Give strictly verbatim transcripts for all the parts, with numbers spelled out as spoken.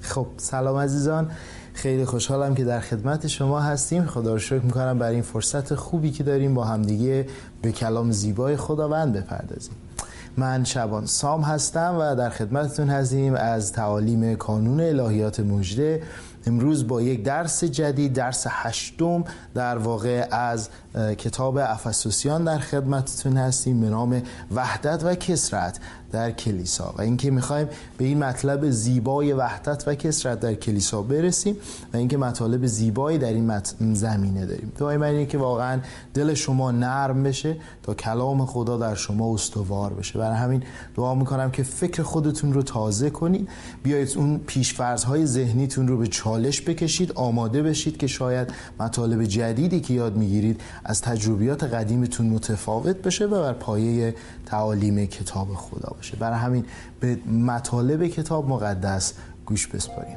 خب سلام عزیزان، خیلی خوشحالم که در خدمت شما هستیم. خدا رو شکر میکنم برای این فرصت خوبی که داریم با همدیگه به کلام زیبای خداوند بپردازیم. من شبان سام هستم و در خدمتتون هستیم از تعالیم کانون الهیات مژده. امروز با یک درس جدید، درس هشتم در واقع از کتاب افسوسیان در خدمتتون هستیم به نام وحدت و کثرت در کلیسا و اینکه میخوایم به این مطلب زیبای وحدت و کثرت در کلیسا برسیم و اینکه مطالب زیبایی در این زمینه داریم. دعای من اینه که واقعا دل شما نرم بشه تا کلام خدا در شما استوار بشه. برای همین دعا میکنم که فکر خودتون رو تازه کنید، بیایید اون پیش‌فرض‌های ذهنیتون رو به چالش بکشید، آماده بشید که شاید مطالب جدیدی که یاد میگیرید از تجربیات قدیمتون متفاوت بشه و بر پایه تعالیم کتاب خدا باشه. برای همین به مطالب کتاب مقدس گوش بسپاریم.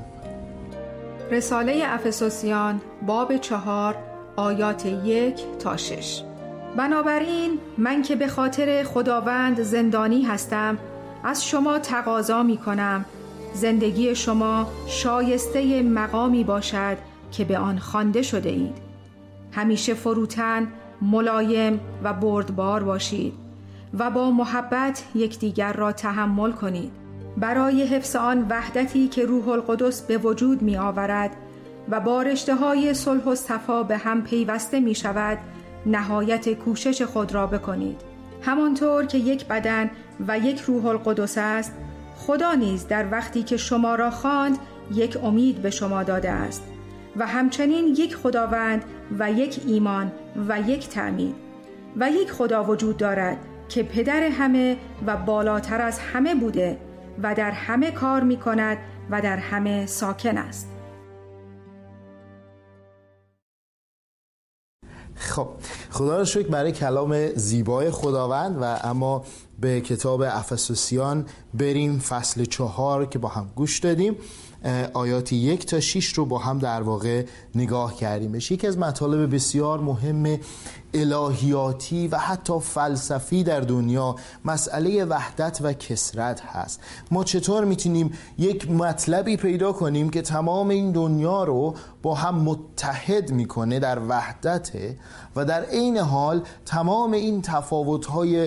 رساله افسوسیان باب چهار آیات یک تا شش. بنابراین من که به خاطر خداوند زندانی هستم از شما تقاضا می کنم زندگی شما شایسته مقامی باشد که به آن خوانده شده اید. همیشه فروتن، ملایم و بردبار باشید و با محبت یکدیگر را تحمل کنید. برای حفظ آن وحدتی که روح القدس به وجود می آورد و با رشته‌های صلح و صفا به هم پیوسته می شود نهایت کوشش خود را بکنید. همانطور که یک بدن و یک روح القدس است، خدا نیز در وقتی که شما را خواند یک امید به شما داده است و همچنین یک خداوند و یک ایمان و یک تعمید و یک خدا وجود دارد که پدر همه و بالاتر از همه بوده و در همه کار می کند و در همه ساکن است. خب خدا رو شکر برای کلام زیبای خداوند و اما به کتاب افسوسیان بریم. فصل چهار که با هم گوش دادیم، آیات یک تا شش رو با هم در واقع نگاه کردیم. بهش یکی از مطالب بسیار مهم الهیاتی و حتی فلسفی در دنیا مسئله وحدت و کثرت هست. ما چطور میتونیم یک مطلبی پیدا کنیم که تمام این دنیا رو با هم متحد میکنه در وحدته و در عین حال تمام این تفاوت‌های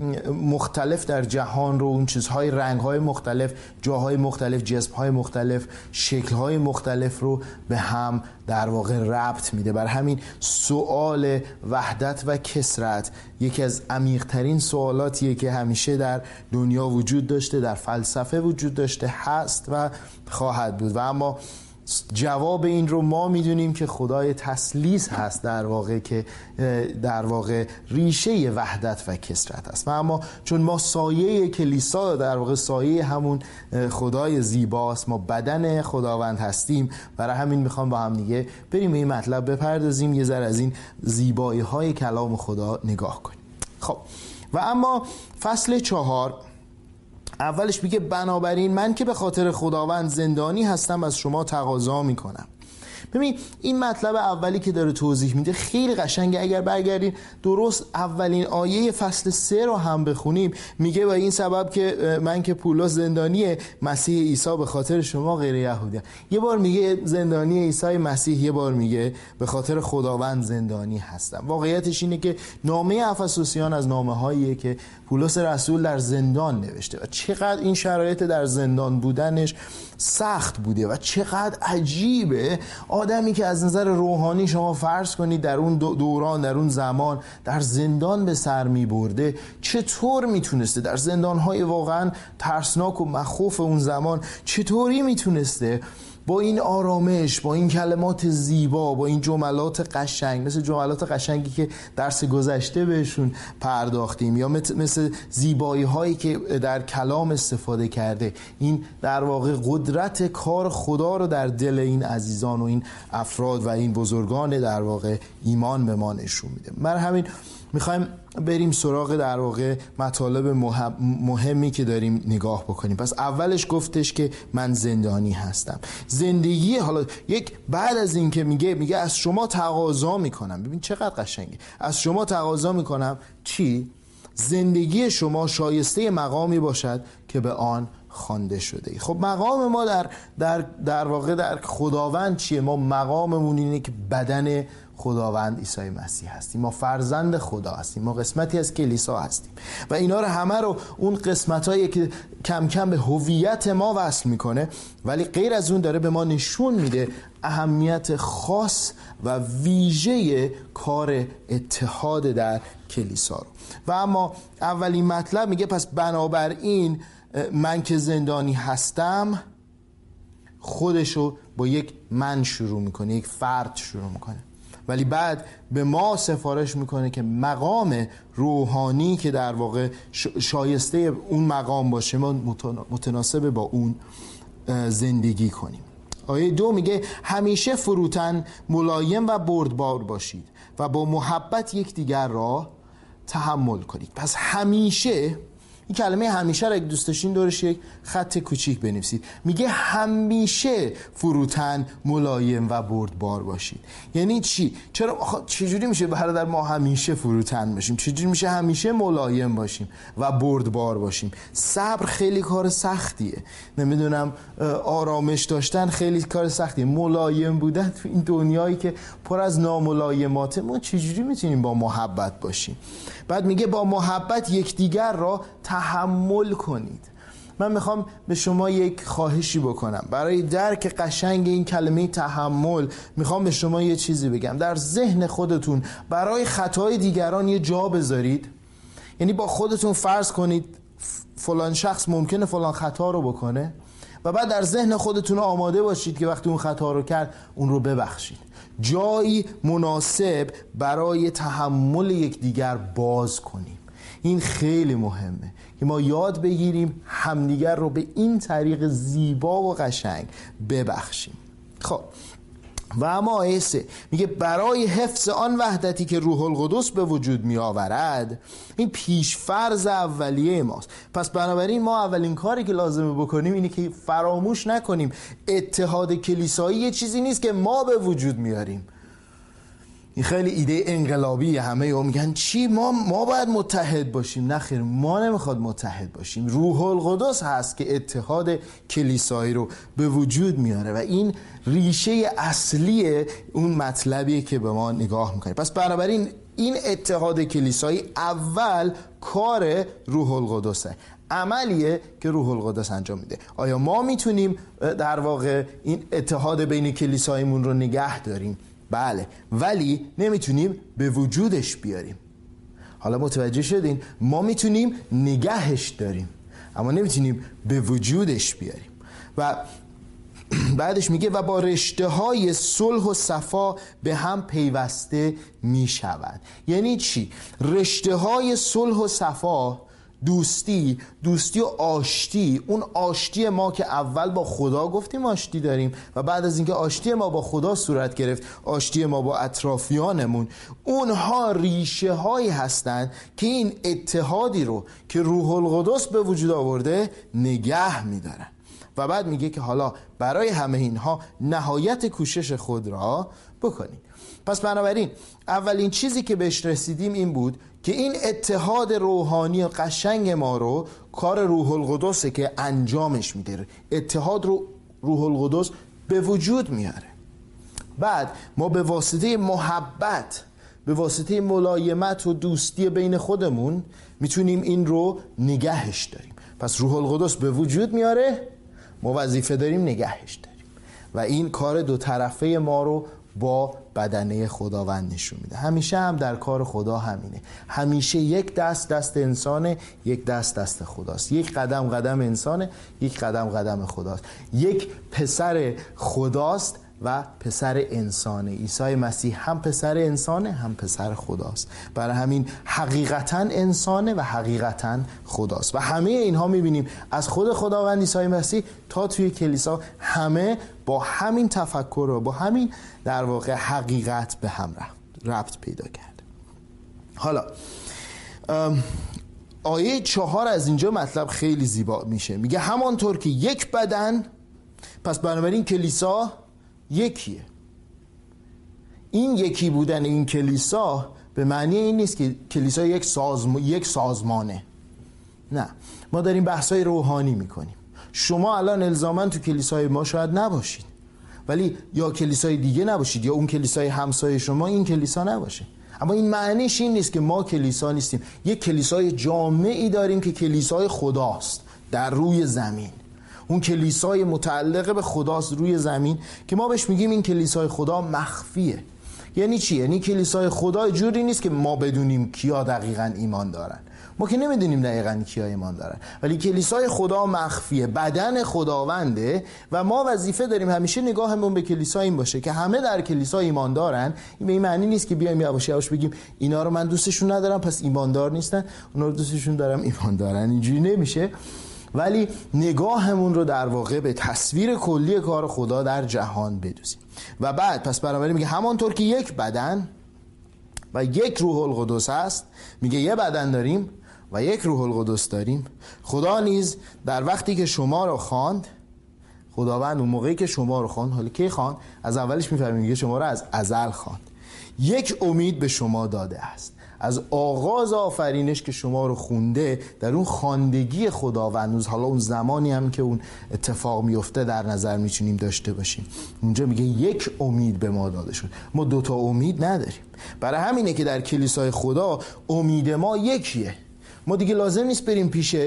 مختلف در جهان رو، اون چیزهای رنگ‌های مختلف، جاهای مختلف، جسم‌های مختلف، شکل‌های مختلف رو به هم در واقع ربط میده. بر همین سوال وحدت و کثرت یکی از عمیق‌ترین سوالاتیه که همیشه در دنیا وجود داشته، در فلسفه وجود داشته، هست و خواهد بود. و اما جواب این رو ما میدونیم که خدای تثلیث هست در واقع، که در واقع ریشه وحدت و کثرت است. و اما چون ما سایه کلیسا، در واقع سایه همون خدای زیباست، ما بدن خداوند هستیم، برای همین میخوام با هم دیگه بریم به این مطلب بپردازیم، یه ذره از این زیبایی های کلام خدا نگاه کنیم. خب و اما فصل چهار اولش میگه بنابراین من که به خاطر خداوند زندانی هستم از شما تقاضا میکنم. ببین این مطلب اولی که داره توضیح میده خیلی قشنگه. اگر برگردین درست اولین آیه فصل سه رو هم بخونیم، میگه و این سبب که من که پولس زندانیه مسیح عیسی به خاطر شما غیر یهودیان. یه بار میگه زندانی عیسی مسیح، یه بار میگه به خاطر خداوند زندانی هستم. واقعیتش اینه که نامه افسوسیان از نامه هاییه که پولس رسول در زندان نوشته و چقدر این شرایط در زندان بودنش سخت بوده و چقدر عجیبه آدمی که از نظر روحانی شما فرض کنید در اون دوران، در اون زمان در زندان به سر می برده، چطور میتونسته در زندانهای واقعا ترسناک و مخوف اون زمان چطوری میتونسته با این آرامش، با این کلمات زیبا، با این جملات قشنگ، مثل جملات قشنگی که درس گذشته بهشون پرداختیم یا مثل زیبایی هایی که در کلام استفاده کرده، این در واقع قدرت کار خدا رو در دل این عزیزان و این افراد و این بزرگان در واقع ایمان به ما نشون میده. من همین میخوایم بریم سراغ در واقع مطالب مهم مهمی که داریم نگاه بکنیم. پس اولش گفتش که من زندانی هستم. زندگی، حالا یک بعد از این که میگه میگه از شما تقاضا میکنم. ببین چقدر قشنگه. از شما تقاضا میکنم چی؟ زندگی شما شایسته مقامی باشد که به آن خوانده شده. خب مقام ما در در در واقع در خداوند چیه؟ ما مقاممون اینه که بدن خداوند عیسی مسیح هستیم، ما فرزند خدا هستیم، ما قسمتی از کلیسا هستیم و اینا رو همه رو اون قسمتایی که کم کم به هویت ما وصل میکنه، ولی غیر از اون داره به ما نشون میده اهمیت خاص و ویژه کار اتحاد در کلیسا رو. و اما اولین مطلب میگه پس بنابراین من که زندانی هستم، خودشو با یک من شروع میکنه، یک فرد شروع میکنه، ولی بعد به ما سفارش میکنه که مقام روحانی که در واقع شایسته اون مقام باشه ما متناسب با اون زندگی کنیم. آیه دو میگه همیشه فروتن، ملایم و بردبار باشید و با محبت یکدیگر را تحمل کنید. پس همیشه، این کلمه همیشه را اگه دوست داشتین دورش یک خط کوچیک بنویسید. میگه همیشه فروتن، ملایم و بردبار باشید. یعنی چی؟ چرا چجوری میشه برادر ما همیشه فروتن باشیم؟ چجوری میشه همیشه ملایم باشیم و بردبار باشیم؟ صبر خیلی کار سختیه. نمیدونم آرامش داشتن خیلی کار سختیه. ملایم بودن تو این دنیایی که پر از ناملایماته، ما چجوری میتونیم با محبت باشیم؟ بعد میگه با محبت یکدیگر را تحمل کنید. من میخوام به شما یک خواهشی بکنم. برای درک قشنگ این کلمه تحمل میخوام به شما یه چیزی بگم. در ذهن خودتون برای خطای دیگران یه جا بذارید. یعنی با خودتون فرض کنید فلان شخص ممکنه فلان خطا رو بکنه و بعد در ذهن خودتون آماده باشید که وقتی اون خطا رو کرد اون رو ببخشید. جایی مناسب برای تحمل یکدیگر باز کنیم. این خیلی مهمه که ما یاد بگیریم همدیگر رو به این طریق زیبا و قشنگ ببخشیم. خب و اما آیه سه میگه برای حفظ آن وحدتی که روح القدس به وجود می آورد. این پیش فرض اولیه ماست. پس بنابراین ما اولین کاری که لازمه بکنیم اینه که فراموش نکنیم اتحاد کلیسایی یه چیزی نیست که ما به وجود میاریم. این خیلی ایده انقلابیه. همه هم میگن چی ما ما باید متحد باشیم. نه خیر، ما نمیخواد متحد باشیم. روح القدس هست که اتحاد کلیسایی رو به وجود میاره و این ریشه اصلی اون مطلبیه که به ما نگاه میکنه. پس بنابراین این اتحاد کلیسایی اول کار روح القدسه، عملیه که روح القدس انجام میده. آیا ما میتونیم در واقع این اتحاد بین کلیساییمون رو نگه داریم؟ بله، ولی نمیتونیم به وجودش بیاریم. حالا متوجه شدین؟ ما میتونیم نگهش داریم اما نمیتونیم به وجودش بیاریم. و بعدش میگه و با رشته های صلح و صفا به هم پیوسته میشوند. یعنی چی؟ رشته های صلح و صفا، دوستی دوستی و آشتی. اون آشتی ما که اول با خدا گفتیم آشتی داریم و بعد از اینکه آشتی ما با خدا صورت گرفت آشتی ما با اطرافیانمون، اونها ریشه هایی هستند که این اتحادی رو که روح القدس به وجود آورده نگه میدارن. و بعد میگه که حالا برای همه اینها نهایت کوشش خود را بکنید. پس بنابراین اولین چیزی که بهش رسیدیم این بود که این اتحاد روحانی و قشنگ ما رو کار روح القدسه که انجامش میده. اتحاد رو روح القدس به وجود میاره. بعد ما به واسطه محبت، به واسطه ملایمت و دوستی بین خودمون میتونیم این رو نگهش داریم. پس روح القدس به وجود میاره، ما وظیفه داریم نگهش داریم و این کار دو طرفه ما رو با بدنه خداوند نشون میده. همیشه هم در کار خدا همینه. همیشه یک دست دست انسانه، یک دست دست خداست. یک قدم قدم انسانه، یک قدم قدم خداست. یک پسر خداست و پسر انسانه. عیسی مسیح هم پسر انسانه هم پسر خداست. برای همین حقیقتا انسانه و حقیقتا خداست. و همه اینها میبینیم از خود خداوند عیسی مسیح تا توی کلیسا همه با همین تفکر و با همین در واقع حقیقت به هم ربط پیدا کرد. حالا آیه چهار از اینجا مطلب خیلی زیبا میشه. میگه همانطور که یک بدن، پس بنابراین کلیسا یکیه. این یکی بودن این کلیسا به معنی این نیست که کلیسا یک سازم... یک سازمانه. نه، ما داریم بحثای روحانی میکنیم. شما الان الزاما تو کلیسای ما شاید نباشید، ولی یا کلیسای دیگه نباشید یا اون کلیسای همسایه شما این کلیسا نباشه، اما این معنیش این نیست که ما کلیسا نیستیم. یک کلیسای جامعی داریم که کلیسای خداست در روی زمین، اون کلیسای متعلق به خداست روی زمین که ما بهش میگیم این کلیسای خدا مخفیه. یعنی چی؟ یعنی کلیسای خدا جوری نیست که ما بدونیم کیا دقیقاً ایمان دارن، ما که نمیدونیم دقیقاً کیا ایمان دارن، ولی کلیسای خدا مخفیه، بدن خداونده و ما وظیفه داریم همیشه نگاهمون به کلیسا این باشه که همه در کلیسا ایمان دارن. این به این معنی نیست که بیایم یواش یواش بگیم اینا رو من دوستشون ندارم پس ایماندار نیستن، اونا رو دوستشون دارم ایمان دارن، اینجوری نمیشه. ولی نگاهمون رو در واقع به تصویر کلی کار خدا در جهان بدوزیم. و بعد پس بنابراین میگه همانطور که یک بدن و یک روح القدس هست، میگه یه بدن داریم و یک روح القدس داریم، خدا نیز در وقتی که شما رو خواند، خداوند اون موقعی که شما رو خواند، حالا کی خواند؟ از اولش میفهمیم میگه شما رو از ازل خواند، یک امید به شما داده است. از آغاز آفرینش که شما رو خونده، در اون خواندگی خداوند، حالا اون زمانی هم که اون اتفاق میفته در نظر میتونیم داشته باشیم، اونجا میگه یک امید به ما داده شد. ما دوتا امید نداریم، برای همینه که در کلیسای خدا امید ما یکیه. ما دیگه لازم نیست بریم پیش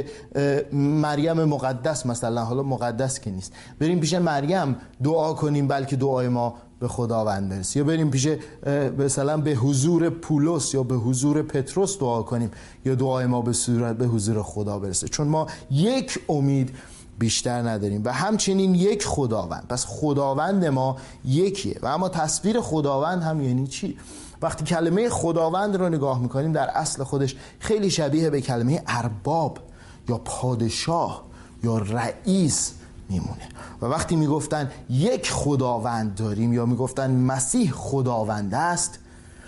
مریم مقدس، مثلا حالا مقدس که نیست، بریم پیش مریم دعا کنیم بلکه دعای ما به خداوند برسه، یا بریم پیش مثلا به حضور پولس یا به حضور پتروس دعا کنیم یا دعای ما به صورت به حضور خدا برسه، چون ما یک امید بیشتر نداریم و همچنین یک خداوند. پس خداوند ما یکیه. و اما تصویر خداوند هم یعنی چی؟ وقتی کلمه خداوند رو نگاه میکنیم در اصل خودش خیلی شبیه به کلمه ارباب یا پادشاه یا رئیس میمونه. و وقتی میگفتن یک خداوند داریم یا میگفتن مسیح خداوند است،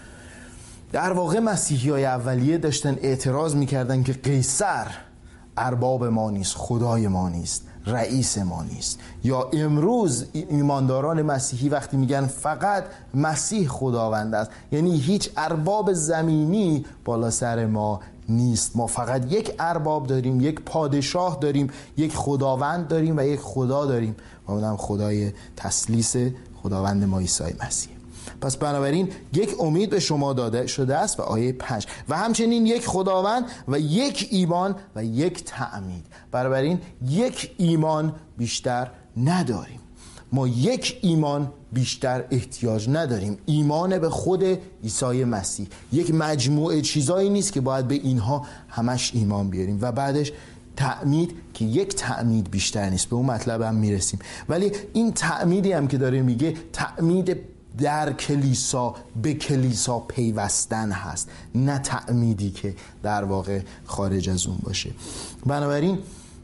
در واقع مسیحیای اولیه داشتن اعتراض میکردن که قیصر ارباب ما نیست، خدای ما نیست، رئیس ما نیست. یا امروز ایمانداران مسیحی وقتی میگن فقط مسیح خداوند است، یعنی هیچ ارباب زمینی بالا سر ما نیست، ما فقط یک ارباب داریم، یک پادشاه داریم، یک خداوند داریم و یک خدا داریم و اونم خدای تثلیث، خداوند ما عیسی مسیح. پس بنابراین یک امید به شما داده شده است و آیه پنج و همچنین یک خداوند و یک ایمان و یک تعمید. بنابراین یک ایمان بیشتر نداریم، ما یک ایمان بیشتر احتیاج نداریم. ایمان به خود عیسی مسیح یک مجموعه چیزایی نیست که باید به اینها همش ایمان بیاریم. و بعدش تعمید که یک تعمید بیشتر نیست، به اون مطلب هم میرسیم. ولی این تعمیدی هم که داره میگه تعمید در کلیسا به کلیسا پیوستن هست، نه تعمیدی که در واقع خارج از اون باشه. بنابراین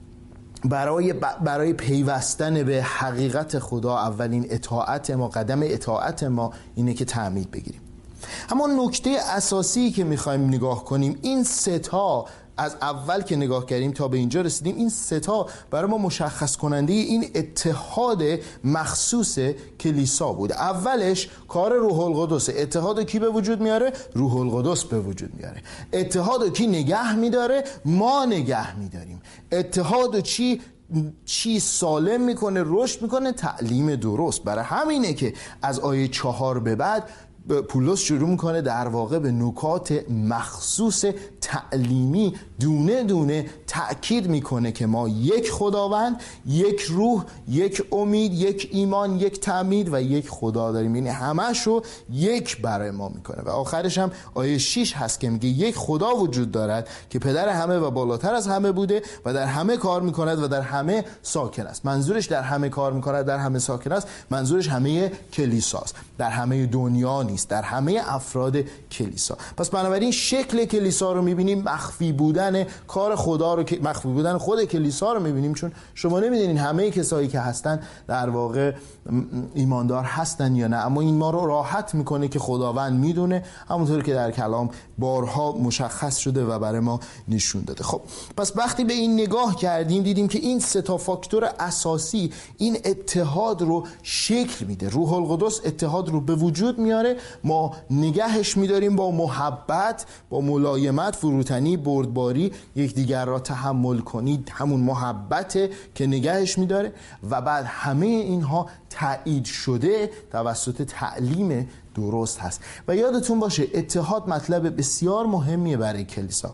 برای برای پیوستن به حقیقت خدا اولین اطاعت ما، قدم اطاعت ما اینه که تعمید بگیریم. اما نکته اساسی که میخوایم نگاه کنیم، این سه تا از اول که نگاه کردیم تا به اینجا رسیدیم، این سه تا برای ما مشخص کننده این اتحاد مخصوص کلیسا بود. اولش کار روح القدس. اتحاد کی به وجود میاره؟ روح القدس به وجود میاره. اتحاد کی نگه میداره؟ ما نگه میداریم. اتحاد چی چی سالم میکنه، رشد میکنه؟ تعلیم درست. برای همینه که از آیه چهار به بعد پولس شروع میکنه در واقع به نکات مخصوص تعلیمی دونه دونه تأکید میکنه که ما یک خداوند، یک روح، یک امید، یک ایمان، یک تعمید و یک خدا داریم. یعنی همش رو یک برای ما میکنه. و آخرش هم آیه شش هست که میگه یک خدا وجود دارد که پدر همه و بالاتر از همه بوده و در همه کار میکند و در همه ساکن است. منظورش در همه کار میکند، در همه ساکن است، منظورش همه کلیساست، در همه دنیا نیست، در همه افراد کلیسا. پس بنابراین شکل کلیسا رو میبینیم، مخفی بودن کار خدا رو، مخفی بودن خود کلیسا رو میبینیم، چون شما نمیدونین همه کسایی که هستن در واقع ایماندار هستن یا نه، اما این ما رو راحت میکنه که خداوند میدونه، همونطور که در کلام بارها مشخص شده و برای ما نشون داده. خب پس وقتی به این نگاه کردیم دیدیم که این سه تا فاکتور اساسی این اتحاد رو شکل میده. روح القدس اتحاد رو به وجود میاره ما نگهش می‌داریم با محبت، با ملایمت، فروتنی، بردباری، یکدیگر را تحمل کنید. همون محبته که نگهش می‌داره و بعد همه اینها تایید شده توسط تعلیم درست هست. و یادتون باشه اتحاد مطلب بسیار مهمیه برای کلیسا،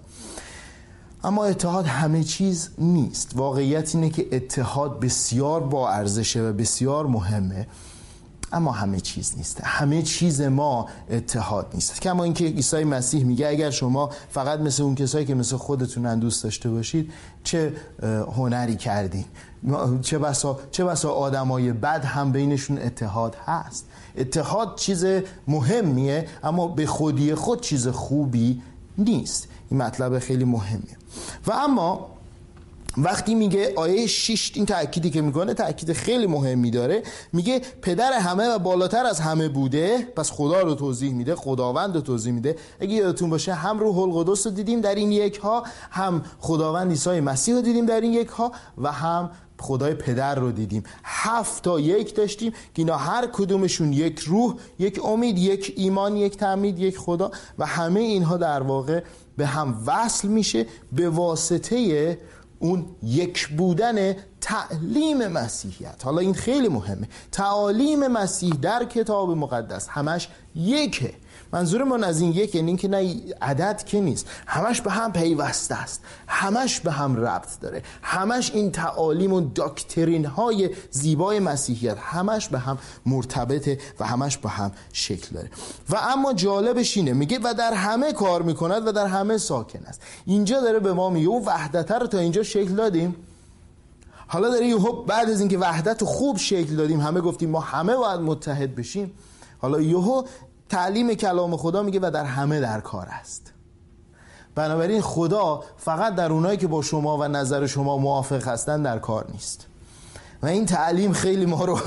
اما اتحاد همه چیز نیست. واقعیت اینه که اتحاد بسیار با ارزشه و بسیار مهمه، اما همه چیز نیست. همه چیز ما اتحاد نیست. کما اینکه عیسی مسیح میگه اگر شما فقط مثل اون کسایی که مثل خودتونن دوست داشته باشید چه هنری کردین. چه بسا چه بسا آدمای بد هم بینشون اتحاد هست. اتحاد چیز مهمیه، اما به خودی خود چیز خوبی نیست. این مطلب خیلی مهمیه. و اما وقتی میگه آیه شش، این تأکیدی که میکنه تأکید خیلی مهمی داره، میگه پدر همه و بالاتر از همه بوده. پس خدا رو توضیح میده، خداوند رو توضیح میده. اگه یادتون باشه هم روح القدس رو دیدیم در این یک ها، هم خداوند عیسی مسیح رو دیدیم در این یک ها، و هم خدای پدر رو دیدیم. هفت تا یک داشتیم که اینا هر کدومشون یک روح، یک امید، یک ایمان، یک تعمید، یک خدا، و همه اینها در واقع به هم وصل میشه به واسطه اون یک بودن تعلیم مسیحیت. حالا این خیلی مهمه. تعالیم مسیح در کتاب مقدس همش یکه. منظور من از این یک یعنی که نه عدد که نیست، همش به هم پیوسته است، همش به هم ربط داره، همش این تعالیم و داکترین های زیبای مسیحیت همش به هم مرتبطه و همش به هم شکل داره. و اما جالبش اینه میگه و در همه کار میکند و در همه ساکن است. اینجا داره به ما میگه و وحدت رو تا اینجا شکل دادیم، حالا داره یهو بعد از اینکه وحدت رو خوب شکل دادیم، همه گفتیم ما همه باید متحد بشیم، حالا یهو تعلیم کلام خدا میگه و در همه در کار است. بنابراین خدا فقط در اونایی که با شما و نظر شما موافق هستن در کار نیست. و این تعلیم خیلی ما رو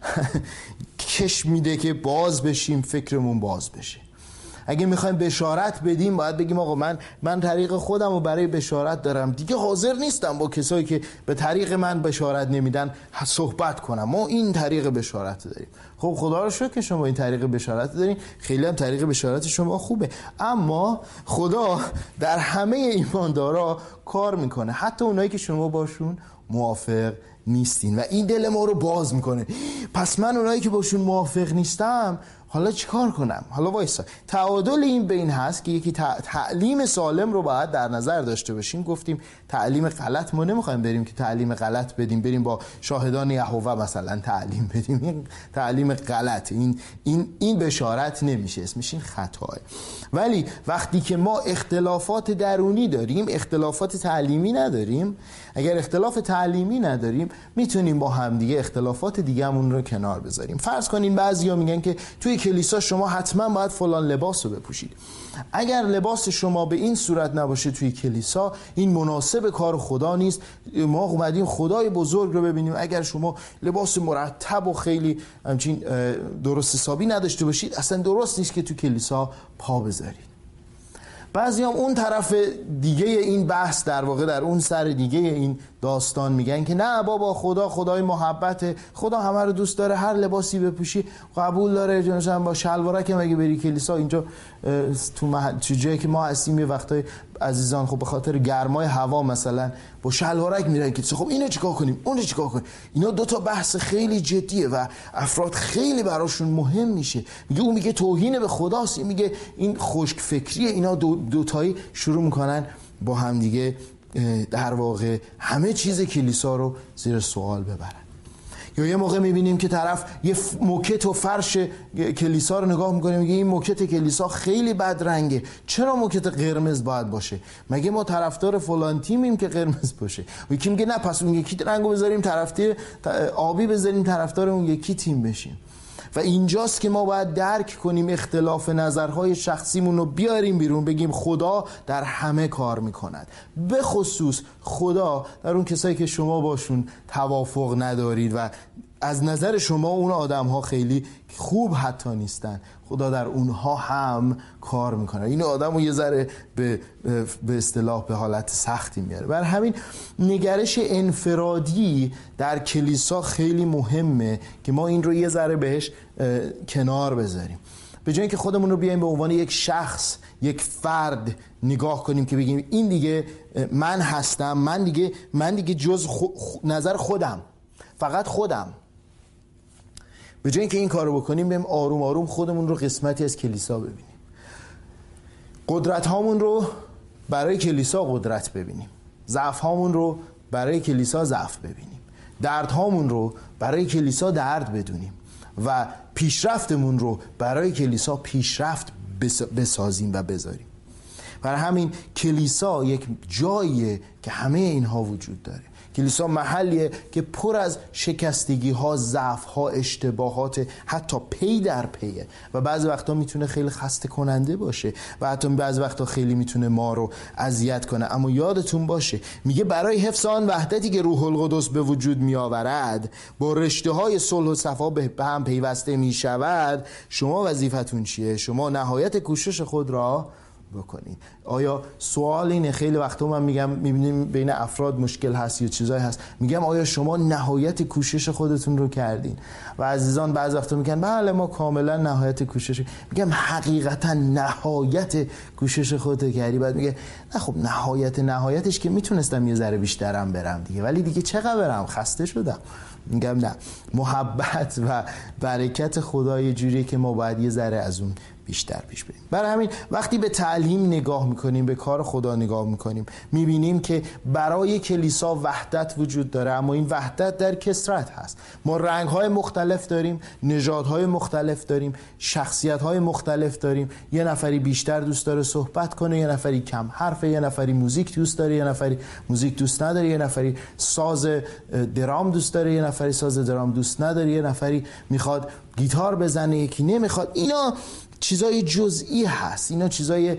کش میده که باز بشیم، فکرمون باز بشه. اگه میخوایم بشارت بدیم باید بگیم آقا من من طریق خودم رو برای بشارت دارم، دیگه حاضر نیستم با کسایی که به طریق من بشارت نمیدن صحبت کنم. ما این طریق بشارت داریم. خب خدا رو شکر که شما این طریق بشارت دارین، خیلی هم طریق بشارت شما خوبه، اما خدا در همه ایماندارا کار میکنه، حتی اونایی که شما باشون موافق نیستین، و این دل ما رو باز میکنه. پس من اونایی که باشون موافق نیستم حالا چیکار کنم؟ حالا وایسا. تعادل این بین هست که یکی تعلیم سالم رو باید در نظر داشته باشیم. گفتیم تعلیم غلط ما نمیخوایم بریم که تعلیم غلط بدیم، بریم با شاهدان یهوه مثلا تعلیم بدیم. این تعلیم غلط، این این این بشارت نمیشه، اسمش این خطاه. ولی وقتی که ما اختلافات درونی داریم، اختلافات تعلیمی نداریم، اگر اختلاف تعلیمی نداریم میتونیم با هم دیگه اختلافات دیگه‌مون رو کنار بذاریم. فرض کنین بعضیا میگن که توی کلیسا شما حتما باید فلان لباس رو بپوشید. اگر لباس شما به این صورت نباشه توی کلیسا، این مناسب کار خدا نیست. ما اومدیم خدای بزرگ رو ببینیم. اگر شما لباس مرتب و خیلی همچین درست حسابی نداشته باشید، اصلا درست نیست که توی کلیسا پا بذارید. بعضی هم اون طرف دیگه این بحث، در واقع در اون سر دیگه این داستان میگن که نه بابا، خدا خدای محبته، خدا همه رو دوست داره، هر لباسی بپوشی قبول داره. مثلا با شلوارک مگه بری کلیسا؟ اینجا تو محل تو جایی که ما هستیم یه وقتای عزیزان خب به خاطر گرمای هوا مثلا با شلوارک میرن کلیسا. خب اینو چیکار کنیم، اونو چیکار کنیم؟ اینا دو تا بحث خیلی جدیه و افراد خیلی براشون مهم میشه. میگه اون میگه توهین به خداست، این میگه این خشک فکریه. اینا دو دوتایی شروع میکنن با هم دیگه در واقع همه چیز کلیسا رو زیر سوال ببرن. یا یه موقع میبینیم که طرف یه موکت و فرش کلیسا رو نگاه میکنه، میگه این موکت کلیسا خیلی بد رنگه، چرا موکت قرمز باید باشه؟ مگه ما طرفدار فلان تیمیم که قرمز باشه؟ و یکی میگه نه پس اون یکی رنگو بذاریم طرفدار آبی بذاریم طرفدار اون یکی تیم بشیم. و اینجاست که ما باید درک کنیم اختلاف نظرهای شخصیمون رو بیاریم بیرون، بگیم خدا در همه کار میکند. به خصوص خدا در اون کسایی که شما باشون توافق ندارید و از نظر شما اون آدم ها خیلی خوب حتی نیستن، خدا در اونها هم کار میکنه. این آدم رو یه ذره به به اصطلاح به حالت سختی میاره. بر همین نگرش انفرادی در کلیسا خیلی مهمه که ما این رو یه ذره بهش کنار بذاریم. به جای اینکه خودمون رو بیایم به عنوان یک شخص، یک فرد نگاه کنیم که بگیم این دیگه من هستم، من دیگه من دیگه جز خو... نظر خودم، فقط خودم، به جای اینکه این کارو بکنیم بریم آروم آروم خودمون رو قسمتی از کلیسا ببینیم، قدرت هامون رو برای کلیسا قدرت ببینیم، ضعف هامون رو برای کلیسا ضعف ببینیم، درد هامون رو برای کلیسا درد بدونیم و پیشرفتمون رو برای کلیسا پیشرفت بسازیم و بذاریم. برای همین کلیسا یک جاییه که همه اینها وجود داره. کلیسا محلیه که پر از شکستگی ها، ضعف ها، اشتباهات، حتی پی در پیه و بعضی وقتا میتونه خیلی خسته کننده باشه و حتی بعضی وقتا خیلی میتونه ما رو اذیت کنه. اما یادتون باشه میگه برای حفظ آن وحدتی که روح القدس به وجود میآورد با رشته های صلح و صفا به هم پیوسته میشود، شما وظیفتون چیه؟ شما نهایت کوشش خود را بکنید. آیا سوال اینه، خیلی وقتا من میگم میبینیم بین افراد مشکل هست یا چیزایی هست، میگم آیا شما نهایت کوشش خودتون رو کردین؟ و عزیزان بعضی وقتا میگن بله ما کاملا نهایت کوشش. میگم حقیقتا نهایت کوشش خودت کردی؟ بعد میگه نه خب نهایت نهایتش که میتونستم یه ذره بیشترم برم دیگه، ولی دیگه چقدر برم، خسته شدم. میگم نه، محبت و برکت خدا یه جوریه که ما باید یه ذره از اون بیشتر پیش بریم. برای همین وقتی به تعلیم نگاه میکنیم، به کار خدا نگاه میکنیم، میبینیم که برای کلیسا وحدت وجود داره، اما این وحدت در کثرت هست. ما رنگ‌های مختلف داریم، نژادهای مختلف داریم، شخصیت‌های مختلف داریم. یه نفری بیشتر دوست داره صحبت کنه، یه نفری کم حرفه، یه نفری موزیک دوست داره، یه نفری موزیک دوست نداره، یه نفری ساز درام دوست داره، یه نفری ساز درام دوست نداره، یه نفری میخواد گیتار بزنه، یکی نمیخواد. اینا چیزای جزئی هست، اینا چیزای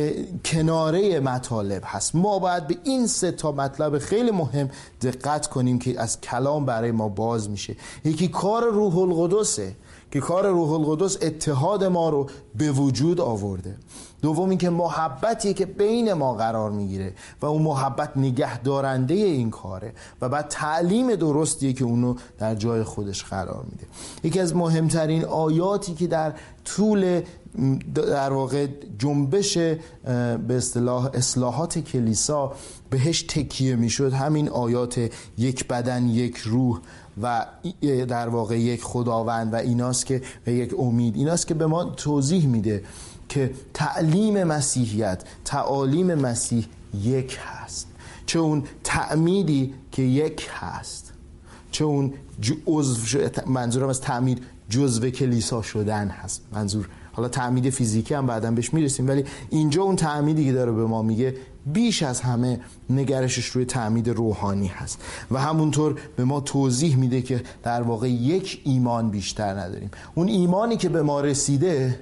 کناره مطالب هست. ما باید به این سه تا مطلب خیلی مهم دقت کنیم که از کلام برای ما باز میشه. یکی کار روح القدسه که کار روح القدس اتحاد ما رو به وجود آورده. دوم این که محبتیه که بین ما قرار میگیره و اون محبت نگه دارنده این کاره و بعد تعلیم درستیه که اونو در جای خودش قرار میده. یکی از مهمترین آیاتی که در طول در واقع جنبش به اصطلاح اصلاحات کلیسا بهش تکیه میشد همین آیات یک بدن یک روح و در واقع یک خداوند و ایناست که و یک امید، ایناست که به ما توضیح میده که تعلیم مسیحیت، تعالیم مسیح یک هست. چه اون تعمیدی که یک هست، چه اون عضو، منظورم از تعمید جزو کلیسا شدن هست، منظور حالا تعمید فیزیکی هم بعداً بهش میرسیم، ولی اینجا اون تعمیدی که داره به ما میگه بیش از همه نگرشش روی تعمید روحانی هست و همونطور به ما توضیح میده که در واقع یک ایمان بیشتر نداریم. اون ایمانی که به ما رسیده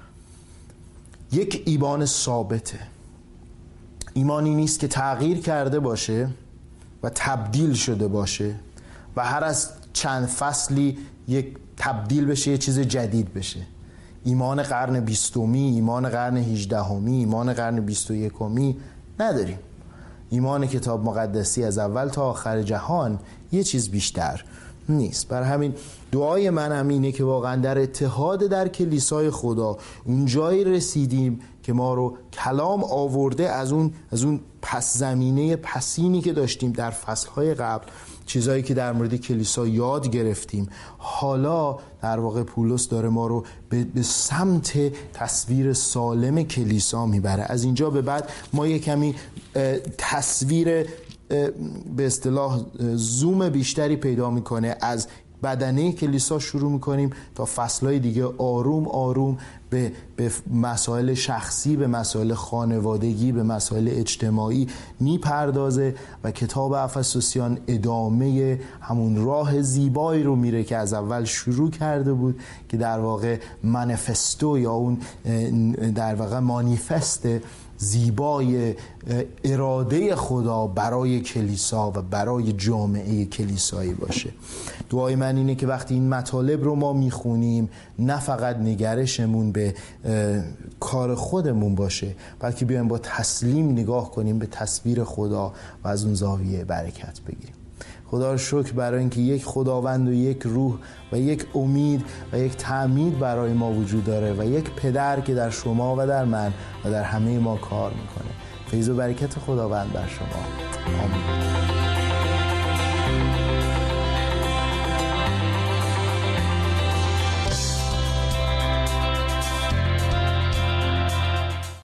یک ایمان ثابته، ایمانی نیست که تغییر کرده باشه و تبدیل شده باشه و هر از چند فصلی یک تبدیل بشه، یه چیز جدید بشه. ایمان قرن بیستمی، ایمان قرن هجدهمی، ایمان قرن بیست و یکمی نداریم. ایمان کتاب مقدسی از اول تا آخر جهان یه چیز بیشتر نیست. برای همین دعای من هم اینه که واقعا در اتحاد در کلیسای خدا اون جایی رسیدیم که ما رو کلام آورده از اون از اون پس زمینه پسینی که داشتیم در فصلهای قبل، چیزایی که در مورد کلیسا یاد گرفتیم، حالا در واقع پولس داره ما رو به, به سمت تصویر سالم کلیسا میبره. از اینجا به بعد ما یک کمی تصویر به اصطلاح زوم بیشتری پیدا میکنه، از بدنه کلیسا شروع میکنیم تا فصلهای دیگه آروم آروم به, به مسائل شخصی، به مسائل خانوادگی، به مسائل اجتماعی میپردازه و کتاب افسوسیان ادامه همون راه زیبایی رو میره که از اول شروع کرده بود، که در واقع منیفستو یا اون در واقع مانیفست زیبای اراده خدا برای کلیسا و برای جامعه کلیسایی باشه. دعای من اینه که وقتی این مطالب رو ما میخونیم نه فقط نگرشمون به کار خودمون باشه، بلکه بیایم با تسلیم نگاه کنیم به تصویر خدا و از اون زاویه برکت بگیریم. خدا رو شکر برای اینکه یک خداوند و یک روح و یک امید و یک تعمید برای ما وجود داره و یک پدر که در شما و در من و در همه ما کار میکنه. فیض و برکت خداوند بر شما. آمین.